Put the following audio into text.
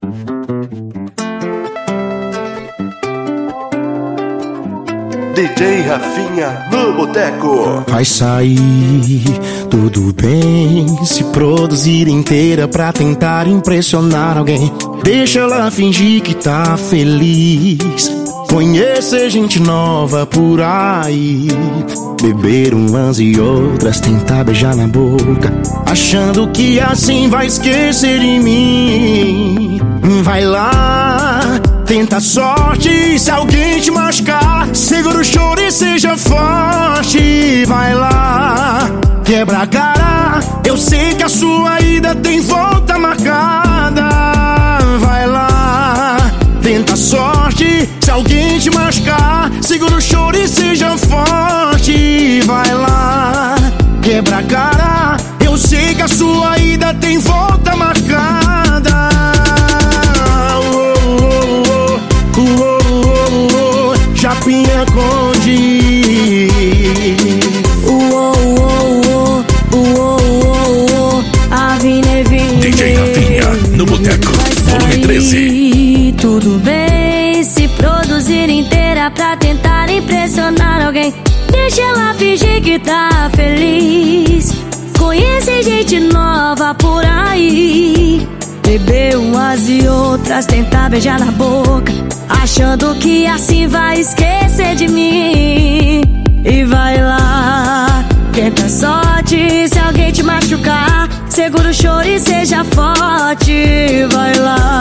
DJ Rafinha no boteco. Vai sair tudo bem se produzir inteira pra tentar impressionar alguém. Deixa ela fingir que tá feliz, conhecer gente nova por aí, beber umas e outras, tentar beijar na boca, achando que assim vai esquecer de mim. Vai lá, tenta a sorte, se alguém te machucar, segura o choro e seja forte. Vai lá, quebra a cara, eu sei que a sua ida tem volta marcada. Vai lá, tenta a sorte, se alguém te machucar, segura o choro e seja forte. Vai lá, quebra a cara, eu sei que a sua ida tem volta marcada. Japinha Conde. DJ Rafinha no boteco, volume 13. Tudo bem se produzir inteira pra tentar impressionar alguém. Deixa ela fingir que tá feliz, conhece gente nova por aí, beber umas e outras, tentar beijar na boca, achando que assim vai esquecer de mim. E vai lá, tenta sorte, se alguém te machucar, segura o choro e seja forte. Vai lá,